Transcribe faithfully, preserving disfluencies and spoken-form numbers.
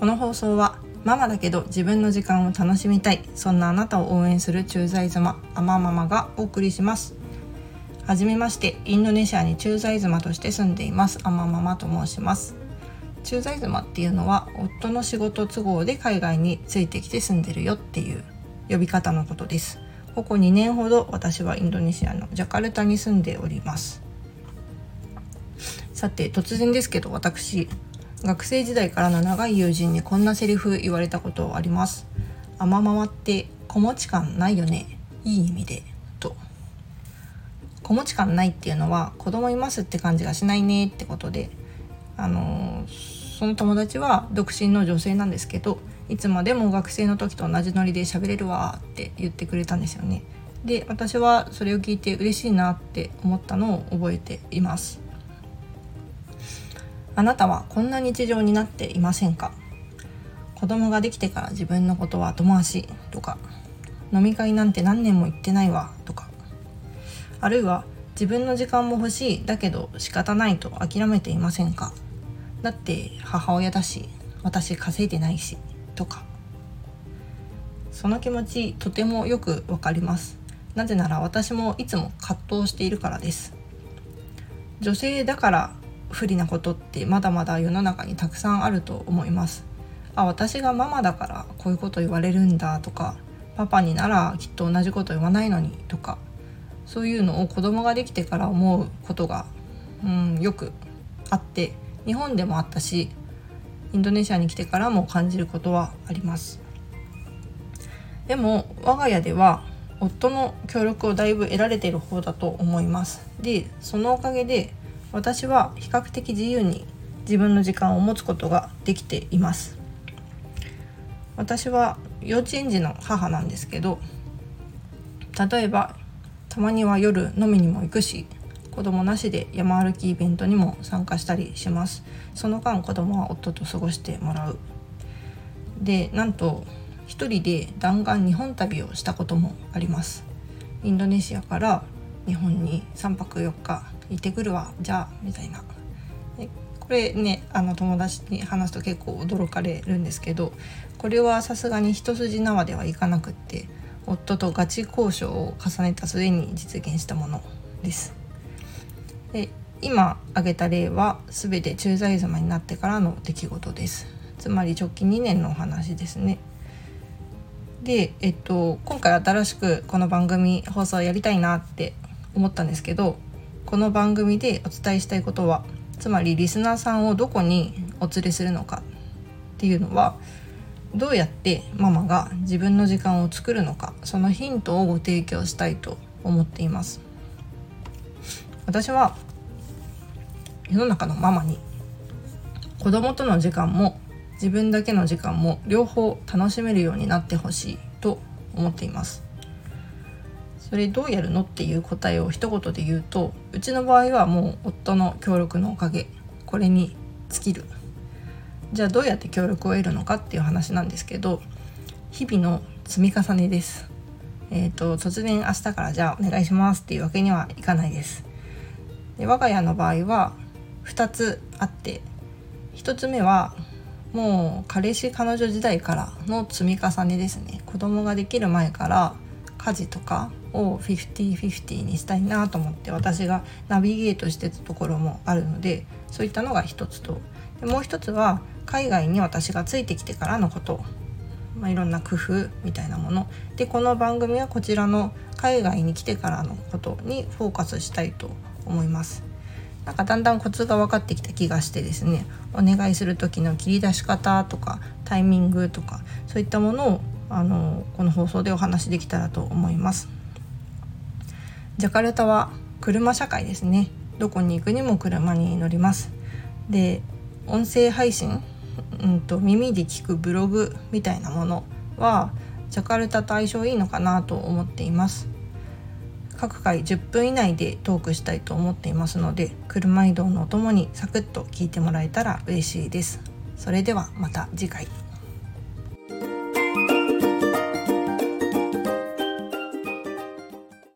この放送はママだけど自分の時間を楽しみたい、そんなあなたを応援する駐在妻アマママがお送りします。はじめまして、インドネシアに駐在妻として住んでいますアマママと申します。駐在妻っていうのは夫の仕事都合で海外についてきて住んでるよっていう呼び方のことです。ここにねんほど私はインドネシアのジャカルタに住んでおります。さて、突然ですけど、私学生時代からの長い友人にこんなセリフ言われたことあります。アマママって子持ち感ないよね、いい意味でと。子持ち感ないっていうのは子供いますって感じがしないねってことで、あのその友達は独身の女性なんですけど、いつまでも学生の時と同じノリで喋れるわって言ってくれたんですよね。で、私はそれを聞いて嬉しいなって思ったのを覚えています。あなたはこんな日常になっていませんか？子供ができてから自分のことは後回しとか、飲み会なんて何年も行ってないわとか、あるいは自分の時間も欲しいだけど仕方ないと諦めていませんか？だって母親だし、私稼いでないしとか。その気持ちとてもよくわかります。なぜなら私もいつも葛藤しているからです。女性だから不利なことってまだまだ世の中にたくさんあると思います。あ、私がママだからこういうこと言われるんだとか、パパにならきっと同じこと言わないのにとか、そういうのを子供ができてから思うことが、うん、よくあって、日本でもあったし、インドネシアに来てからも感じることはあります。でも我が家では夫の協力をだいぶ得られている方だと思います。で、そのおかげで私は比較的自由に自分の時間を持つことができています。私は幼稚園児の母なんですけど、例えばたまには夜飲みにも行くし、子供なしで山歩きイベントにも参加したりします。その間子供は夫と過ごしてもらう。で、なんと一人で弾丸日本旅をしたこともあります。インドネシアから日本にさんぱくよっか行ってくるわ、じゃあみたいな。これね、あの友達に話すと結構驚かれるんですけど、これはさすがに一筋縄ではいかなくって、夫とガチ交渉を重ねた末に実現したものです。で、今挙げた例は全て駐在妻になってからの出来事です。つまり直近にねんのお話ですね。で、えっと、今回新しくこの番組放送やりたいなって思ったんですけど、この番組でお伝えしたいことは、つまりリスナーさんをどこにお連れするのかっていうのは、どうやってママが自分の時間を作るのか、そのヒントをご提供したいと思っています。私は世の中のママに子供との時間も自分だけの時間も両方楽しめるようになってほしいと思っています。それどうやるのっていう答えを一言で言うと、うちの場合はもう夫の協力のおかげ、これに尽きる。じゃあどうやって協力を得るのかっていう話なんですけど、日々の積み重ねです。えーと、突然明日からじゃあお願いしますっていうわけにはいかないです。で、我が家の場合はふたつあって、ひとつめはもう彼氏彼女時代からの積み重ねですね。子供ができる前から家事とかをフィフティーフィフティーにしたいなと思って、私がナビゲートしてたところもあるので、そういったのが一つと、でもう一つは海外に私がついてきてからのこと、まあ、いろんな工夫みたいなもので、この番組はこちらの海外に来てからのことにフォーカスしたいと思います。なんかだんだんコツが分かってきた気がしてですね、お願いする時の切り出し方とかタイミングとか、そういったものをあのこの放送でお話しできたらと思います。ジャカルタは車社会ですね。どこに行くにも車に乗ります。で、音声配信、うんと耳で聞くブログみたいなものはジャカルタと相性いいのかなと思っています。各回じゅっぷん以内でトークしたいと思っていますので、車移動のお供にサクッと聞いてもらえたら嬉しいです。それではまた次回。